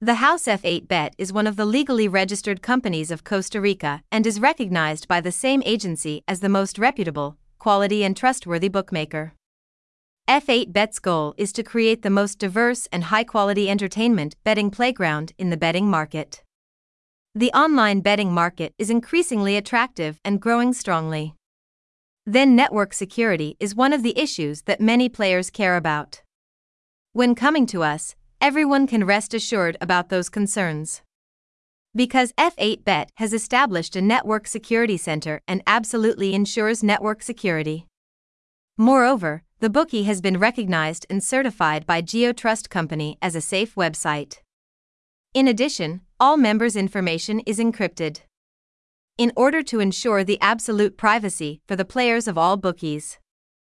The House F8Bet is one of the legally registered companies of Costa Rica and is recognized by the same agency as the most reputable, quality and trustworthy bookmaker. F8Bet's goal is to create the most diverse and high-quality entertainment betting playground in the betting market. The online betting market is increasingly attractive and growing strongly. Then network security is one of the issues that many players care about. When coming to us, everyone can rest assured about those concerns. Because F8Bet has established a network security center and absolutely ensures network security. Moreover, the bookie has been recognized and certified by GeoTrust Company as a safe website. In addition, all members' information is encrypted, in order to ensure the absolute privacy for the players of all bookies.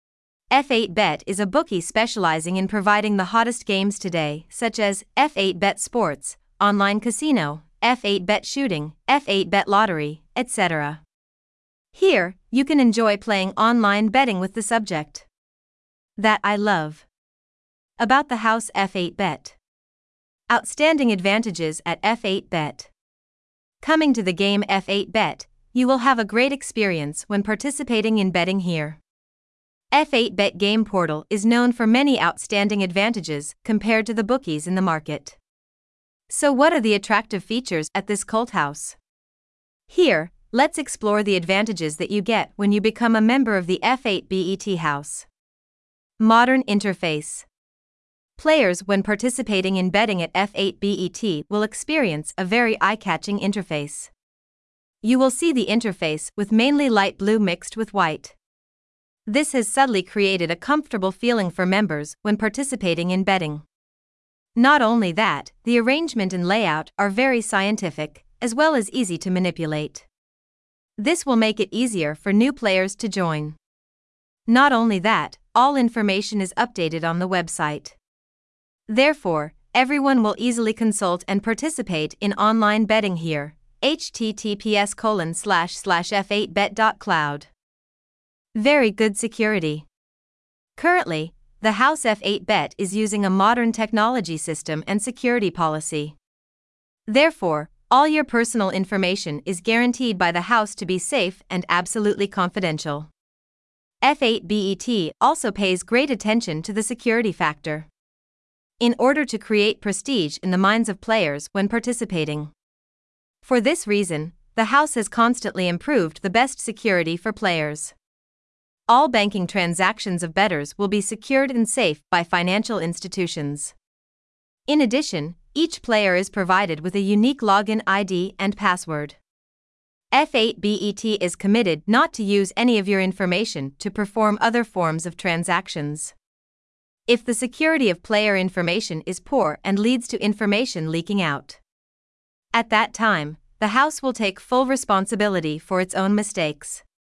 F8Bet is a bookie specializing in providing the hottest games today, such as F8Bet Sports, Online Casino, F8Bet Shooting, F8Bet Lottery, etc. Here, you can enjoy playing online betting with the subject that I love. About the House F8Bet. Outstanding advantages at F8Bet. Coming to the game F8Bet, you will have a great experience when participating in betting here. F8Bet Game Portal is known for many outstanding advantages compared to the bookies in the market. So what are the attractive features at this cult house? Here, let's explore the advantages that you get when you become a member of the F8Bet house. Modern interface. Players when participating in betting at F8Bet will experience a very eye-catching interface. You will see the interface with mainly light blue mixed with white. This has subtly created a comfortable feeling for members when participating in betting. Not only that, the arrangement and layout are very scientific, as well as easy to manipulate. This will make it easier for new players to join. Not only that, all information is updated on the website. Therefore, everyone will easily consult and participate in online betting here. https://f8bet.cloud. Very good security. Currently, the House F8Bet is using a modern technology system and security policy. Therefore, all your personal information is guaranteed by the house to be safe and absolutely confidential. F8Bet also pays great attention to the security factor, in order to create prestige in the minds of players when participating. For this reason, the house has constantly improved the best security for players. All banking transactions of bettors will be secured and safe by financial institutions. In addition, each player is provided with a unique login ID and password. F8Bet is committed not to use any of your information to perform other forms of transactions. If the security of player information is poor and leads to information leaking out, at that time, the house will take full responsibility for its own mistakes.